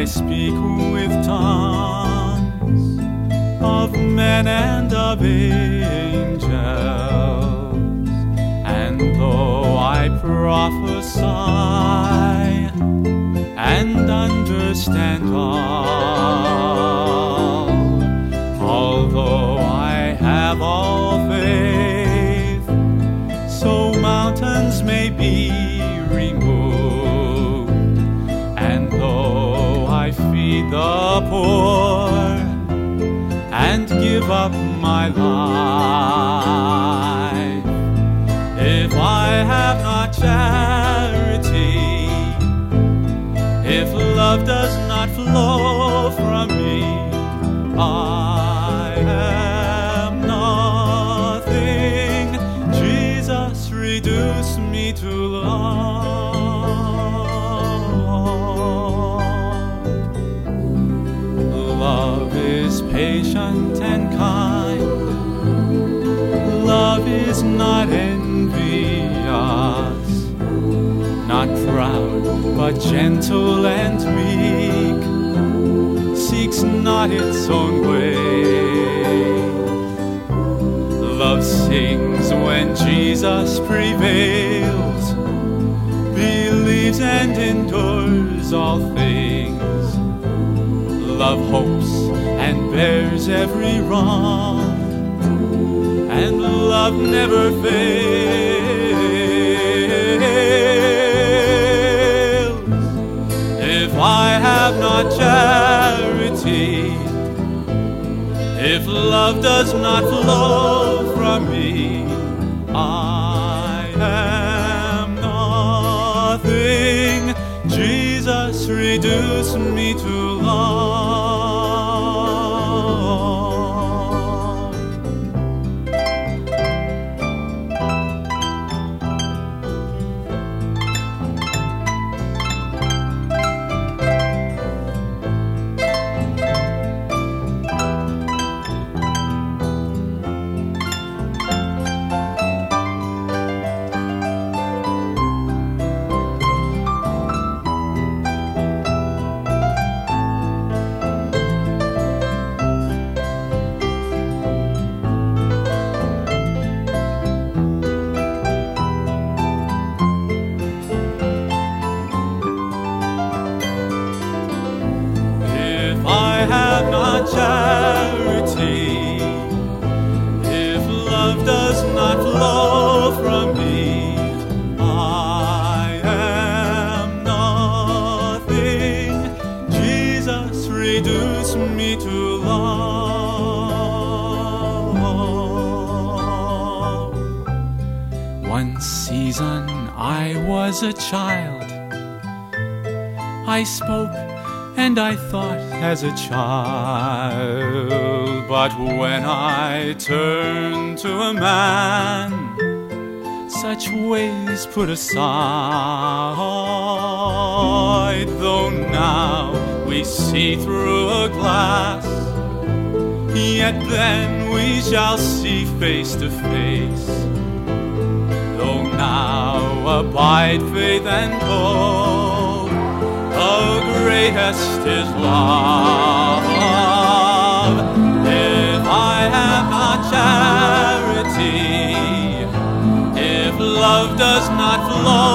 I speak with tongues of men and of angels, and though I prophesy and understand all, although I have all faith, so mountains may be removed, and though I feed the poor and give up my life, if I have not charity, if love does not flow from me, I am nothing. Jesus, reduce me to love. Love is patient and kind. Love is not envious, not proud, but gentle and meek, seeks not its own way. Love sings when Jesus prevails, believes and endures all things. Love hopes and bears every wrong, and love never fails. If I have not charity, if love does not flow from me, I am nothing. Jesus, reduce me to love. Charity, if love does not flow from me, I am nothing. Jesus, reduce me to love. One season I was a child, I spoke and I thought as a child, but when I turned to a man, such ways put aside. Though now we see through a glass, yet then we shall see face to face. Though now abide faith and hope, the greatest is love. If I have not charity, if love does not flow